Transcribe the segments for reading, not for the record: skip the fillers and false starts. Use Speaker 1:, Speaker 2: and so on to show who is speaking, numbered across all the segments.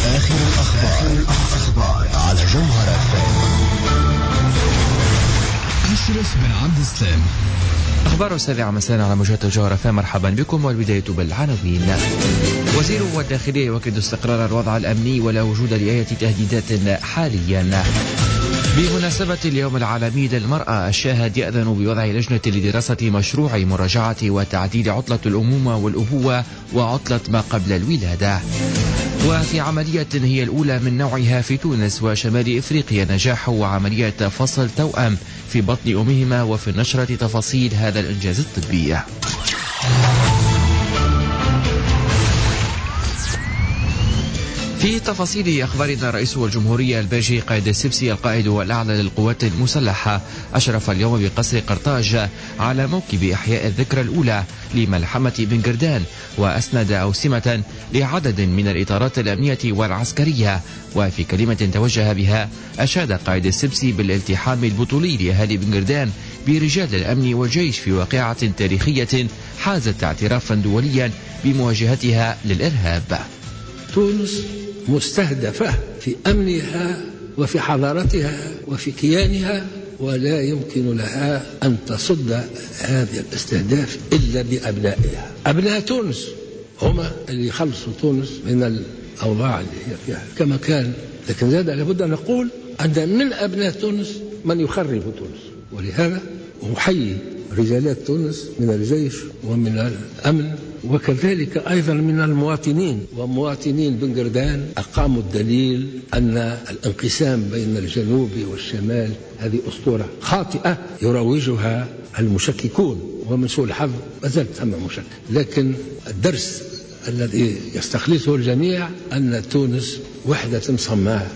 Speaker 1: آخر الأخبار على جوهر FM. أشرف بن عبد السلام.
Speaker 2: أخبار السابعة مساء على موجات جوهر FM. مرحبا بكم، والبداية بالعناوين. وزير الداخلية يؤكد استقرار الوضع الأمني ولا وجود لأي تهديدات حاليا. بمناسبة اليوم العالمي للمرأة، الشاهد يأذن بوضع لجنة لدراسة مشروع مراجعة وتعديل عطلة الأمومة والأبوة وعطلة ما قبل الولادة. وفي عملية هي الأولى من نوعها في تونس وشمال إفريقيا، نجاح وعملية فصل توأم في بطن أمهما، وفي النشرة تفاصيل هذا الإنجاز الطبي. في تفاصيل أخبارنا، رئيس الجمهورية الباجي قائد السبسي القائد الأعلى للقوات المسلحة أشرف اليوم بقصر قرطاج على موكب إحياء الذكرى الأولى لملحمة بن قردان، وأسند أوسمة لعدد من الإطارات الأمنية والعسكرية. وفي كلمة توجه بها أشاد قائد السبسي بالالتحام البطولي لأهالي بن قردان برجال الأمن والجيش في واقعة تاريخية حازت اعترافا دوليا بمواجهتها للإرهاب.
Speaker 3: تونس مستهدفة في أمنها وفي حضارتها وفي كيانها، ولا يمكن لها أن تصد هذا الاستهداف إلا بأبنائها. أبناء تونس هم اللي يخلصوا تونس من الأوضاع اللي هي فيها كما كان. لكن زاد لابد أن نقول أن من أبناء تونس من يخرب تونس، ولهذا أحيي رجالات تونس من الجيش ومن الأمن، وكذلك أيضا من المواطنين ومواطنين بن قردان أقاموا الدليل أن الانقسام بين الجنوب والشمال هذه أسطورة خاطئة يروجها المشككون، ومن سوء الحظ ما زال ثم مشكك. لكن الدرس الذي يستخلصه الجميع أن تونس وحدة صماء.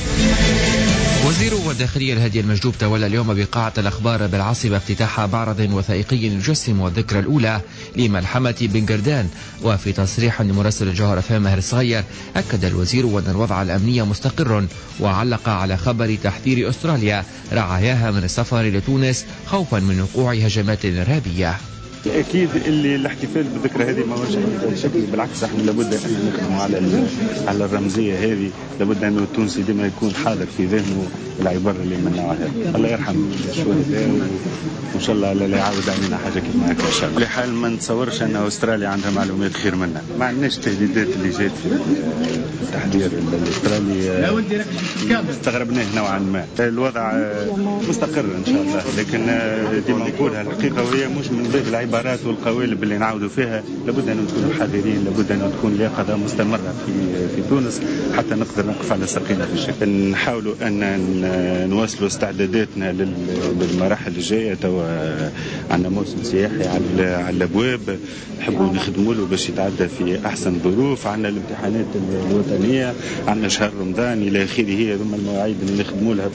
Speaker 2: وزير الداخلية الهادي المجدوب تولى اليوم بقاعة الأخبار بالعاصمة افتتاح معرض وثائقي يجسم الذكرى الأولى لملحمة بن قردان. وفي تصريح لمراسل الجوهر FM ماهر الصغير، أكد الوزير أن الوضع الأمني مستقر، وعلق على خبر تحذير أستراليا رعاياها من السفر لتونس خوفا من وقوع هجمات إرهابية.
Speaker 4: أكيد اللي الاحتفال بالذكرى هذه ما هوش شكل، بالعكس احنا لابد أن نخدم على الرمزية هذه. لابد أن التونسي ديما يكون حاضر في ذهنه العبارة اللي من نوعها. الله يرحم الشهداء، وإن شاء الله لا يعاود علينا حاجة كيف هكا إن شاء الله. لحال ما نتصورش أن أستراليا عندها معلومات خير منا. ما عندناش تهديدات اللي جات في التحذير الأسترالي، استغربناه نوعا ما. الوضع مستقر إن شاء الله، لكن ديما نقولها الحقيقة، وهي مش من باب العبارات والقوالب اللي نعودوا فيها. لابد أن نكونوا حذرين، لابد أن تكون اليقظة مستمرة في تونس حتى نقدر نقف على ساقينا في الشكل. نحاولوا أن نواصلوا استعداداتنا للمراحل الجاية. توا عندنا موسم سياحي على الأبواب، نحبوا نخدموا له باش يتعدى في أحسن ظروف. عندنا الامتحانات الوطنية، عندنا شهر رمضان إلى آخره. هذوما المواعيد اللي نخدموا لها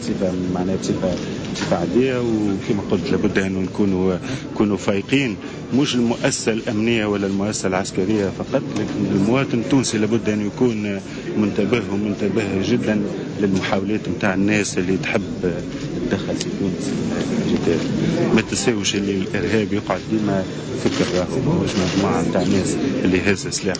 Speaker 4: بصفة عادية. وكما قلت لابد أن نكونوا فايقين، مش المؤسسة الأمنية ولا المؤسسة العسكرية فقط، لكن المواطن التونسي لابد أن يكون منتبه جدا للمحاولات متاع الناس اللي تحب تدخل في تونس. ما تساوش اللي الإرهاب يقعد ديما فكر راهو مش مجموعة متاع ناس اللي هز سلاح.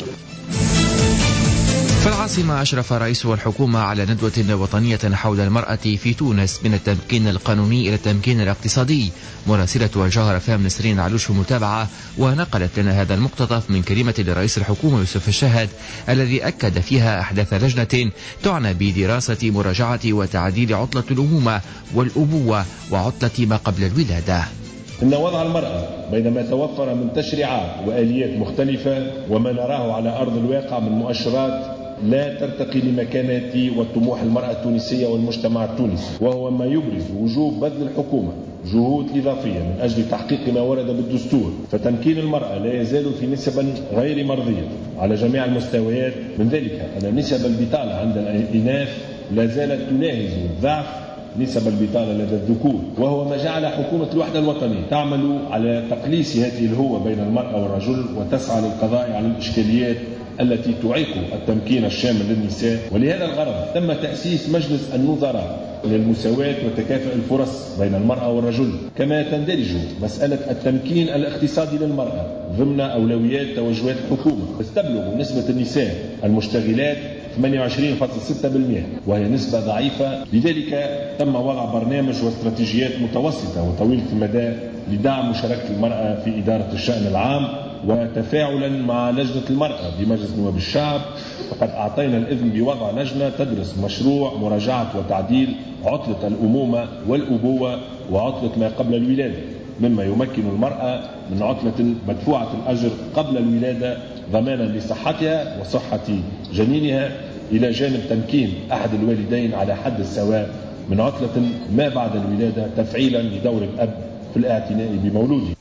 Speaker 2: في العاصمة أشرف رئيس الحكومة على ندوة وطنية حول المرأة في تونس من التمكين القانوني إلى التمكين الاقتصادي. مراسلة الجوهر FM نسرين علوش متابعة، ونقلت لنا هذا المقتطف من كلمة لرئيس الحكومة يوسف الشهد، الذي أكد فيها أحداث لجنة تعنى بدراسة مراجعة وتعديل عطلة الأمومة والأبوة وعطلة ما قبل الولادة.
Speaker 5: إن وضع المرأة بينما توفر من تشريعات وآليات مختلفة وما نراه على أرض الواقع من مؤشرات لا ترتقي لمكانة وطموح المرأة التونسية والمجتمع التونسي، وهو ما يبرز وجوب بذل الحكومة جهود إضافية من أجل تحقيق ما ورد بالدستور. فتمكين المرأة لا يزال في نسب غير مرضية على جميع المستويات، من ذلك أن نسب البطالة عند الإناث لا زالت تناهز ضعف نسب البطالة لدى الذكور، وهو ما جعل حكومة الوحدة الوطنية تعمل على تقليص هذه الهوة بين المرأة والرجل، وتسعى للقضاء على الإشكاليات التي تعيق التمكين الشامل للنساء. ولهذا الغرض تم تأسيس مجلس النظراء للمساواة وتكافؤ الفرص بين المرأة والرجل، كما تندرج مسألة التمكين الاقتصادي للمرأة ضمن أولويات توجهات الحكومة. تستبلغ نسبة النساء المشتغلات 28.6%، وهي نسبة ضعيفة. لذلك تم وضع برنامج واستراتيجيات متوسطة وطويلة المدى لدعم مشاركة المرأة في إدارة الشأن العام، وتفاعلا مع لجنة المرأة بمجلس نواب الشعب فقد أعطينا الإذن بوضع لجنة تدرس مشروع مراجعة وتعديل عطلة الأمومة والأبوة وعطلة ما قبل الولادة، مما يمكن المرأة من عطلة مدفوعة الأجر قبل الولادة ضمانا لصحتها وصحة جنينها، إلى جانب تمكين أحد الوالدين على حد السواء من عطلة ما بعد الولادة تفعيلا لدور الأب في الاعتناء بمولوده.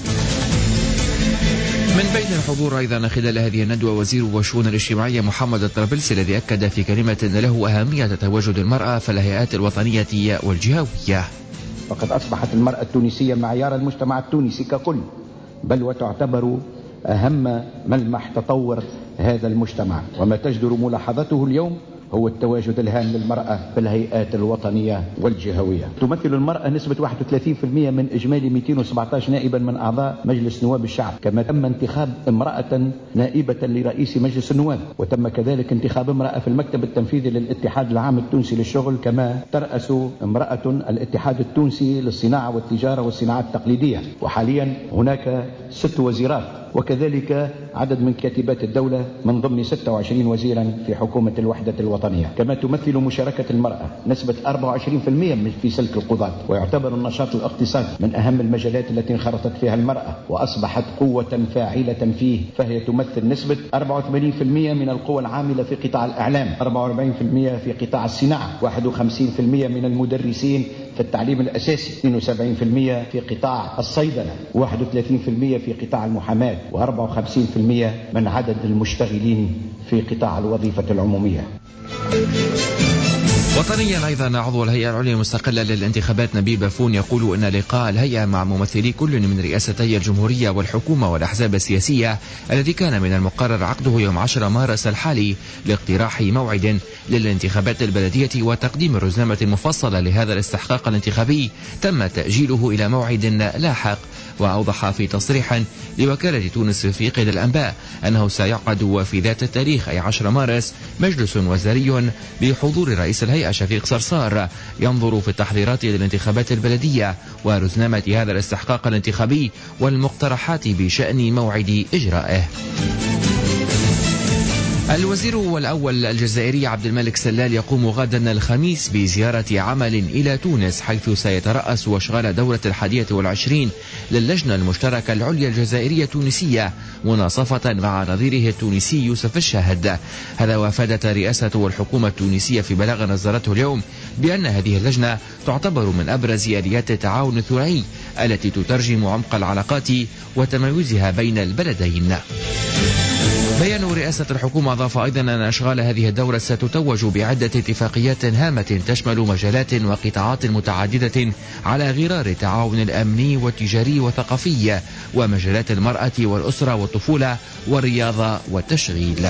Speaker 2: من بين الحضور أيضا خلال هذه الندوة وزير الشؤون الاجتماعية محمد الطرابلسي، الذي أكد في كلمة له أهمية تواجد المرأة في الهيئات الوطنية والجهوية.
Speaker 6: فقد أصبحت المرأة التونسية معيار المجتمع التونسي ككل، بل وتعتبر أهم ملمح تطور هذا المجتمع، وما تجدر ملاحظته اليوم هو التواجد الهام للمرأة في الهيئات الوطنية والجهوية. تمثل المرأة نسبة 31% من إجمالي 217 نائبا من أعضاء مجلس نواب الشعب، كما تم انتخاب امرأة نائبة لرئيس مجلس النواب، وتم كذلك انتخاب امرأة في المكتب التنفيذي للاتحاد العام التونسي للشغل، كما ترأس امرأة الاتحاد التونسي للصناعة والتجارة والصناعات التقليدية. وحاليا هناك 6 وزيرات، وكذلك عدد من كاتبات الدولة من ضمن 26 وزيرا في حكومة الوحدة الوطنية. كما تمثل مشاركة المرأة نسبة 24% في سلك القضاة، ويعتبر النشاط الاقتصادي من أهم المجالات التي انخرطت فيها المرأة وأصبحت قوة فاعلة فيه، فهي تمثل نسبة 84% من القوى العاملة في قطاع الإعلام، 44% في قطاع الصناعة، 51% من المدرسين في التعليم الأساسي، 72% في قطاع الصيدلة، 31% في قطاع المحاماة، و54% من عدد المشتغلين في قطاع الوظيفة العمومية.
Speaker 2: وطنيا أيضا عضو الهيئة العليا المستقلة للانتخابات نبيل بافون يقول إن لقاء الهيئة مع ممثلي كل من رئاستي الجمهورية والحكومة والأحزاب السياسية الذي كان من المقرر عقده يوم 10 مارس الحالي لاقتراح موعد للانتخابات البلدية وتقديم الرزنامة المفصلة لهذا الاستحقاق الانتخابي تم تأجيله إلى موعد لاحق. وأوضح في تصريح لوكالة تونس في قيد الأنباء أنه سيعقد في ذات التاريخ أي 10 مارس مجلس وزاري بحضور رئيس الهيئة شفيق صرصار ينظر في التحضيرات للانتخابات البلدية ورزنامة هذا الاستحقاق الانتخابي والمقترحات بشأن موعد إجرائه. الوزير الأول الجزائري عبد الملك سلال يقوم غدا الخميس بزيارة عمل إلى تونس، حيث سيترأس واشغال دورة 21 للجنة المشتركة العليا الجزائرية التونسية مناصفة مع نظيره التونسي يوسف الشاهد. هذا وافادت رئاسة والحكومة التونسية في بلاغ نزلته اليوم بأن هذه اللجنة تعتبر من أبرز آليات التعاون الثنائي التي تترجم عمق العلاقات وتميزها بين البلدين. بيان رئاسة الحكومة أضاف أيضا أن أشغال هذه الدورة ستتوج بعدة اتفاقيات هامة تشمل مجالات وقطاعات متعددة على غرار التعاون الأمني والتجاري والثقافي ومجالات المرأة والأسرة والطفولة والرياضة والتشغيل.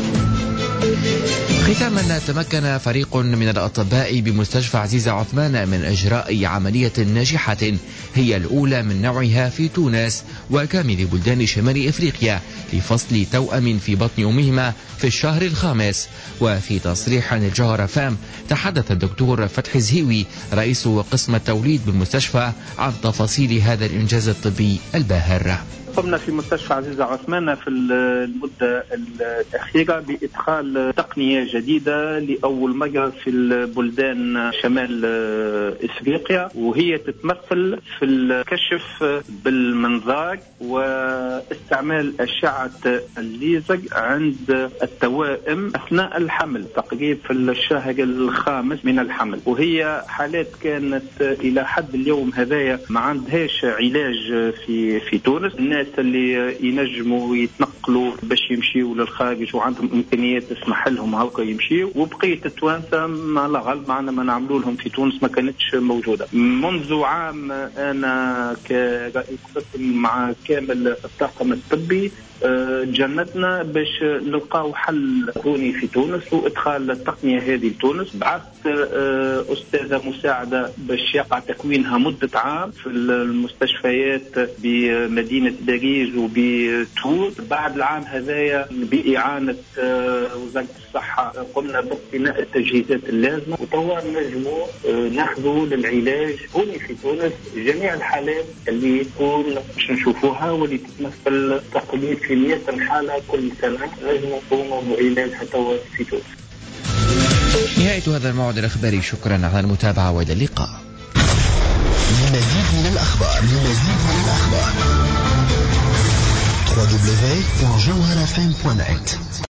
Speaker 2: ختاما، تمكن فريق من الأطباء بمستشفى عزيزة عثمان من إجراء عملية ناجحة هي الأولى من نوعها في تونس وكامل بلدان شمال إفريقيا لفصل توأم في بطن أمهما في الشهر الخامس. وفي تصريح للجوهرة فام تحدث الدكتور فتحي زهيوي رئيس قسم التوليد بالمستشفى عن تفاصيل هذا الإنجاز الطبي الباهر.
Speaker 7: قمنا في مستشفى عزيزة عثمان في المدة الأخيرة بإدخال تقنية جديدة لأول مرة في البلدان شمال إفريقيا، وهي تتمثل في الكشف بالمنظار واستعمال أشعة الليزر عند التوائم أثناء الحمل، تقريبا في الشهر الخامس من الحمل. وهي حالات كانت إلى حد اليوم هذايا ما عندهاش علاج في تونس. الناس اللي ينجموا يتنقلوا باش يمشيوا للخارج وعندهم امكانيات تسمح لهم هكا يمشيوا، وبقيه التوانسه ما لغل معنا ما نعملوا لهم في تونس ما كانتش موجوده. منذ عام انا كرئيس قسم مع كامل الطاقم الطبي جنتنا باش نلقاو حل كوني في تونس وادخال التقنيه هذه لتونس. بعثت استاذه مساعده باش يقع تكوينها مده عام في المستشفيات بمدينه باريس وبتور. بعد العام هذايا باعانه وزاره الصحه قمنا باقتناء التجهيزات اللازمة، وتوا نجموا ناخذوا للعلاج هون في تونس جميع الحالات اللي تكون باش نشوفوها واللي تتمثل تقريبا في 100 حالة كل سنة، نجموا نقوموا بعلاجها توا في تونس.
Speaker 2: نهاية هذا الموعد الإخباري، شكرا على المتابعة وإلى اللقاء.
Speaker 1: للمزيد من الأخبار www.jawharafm.net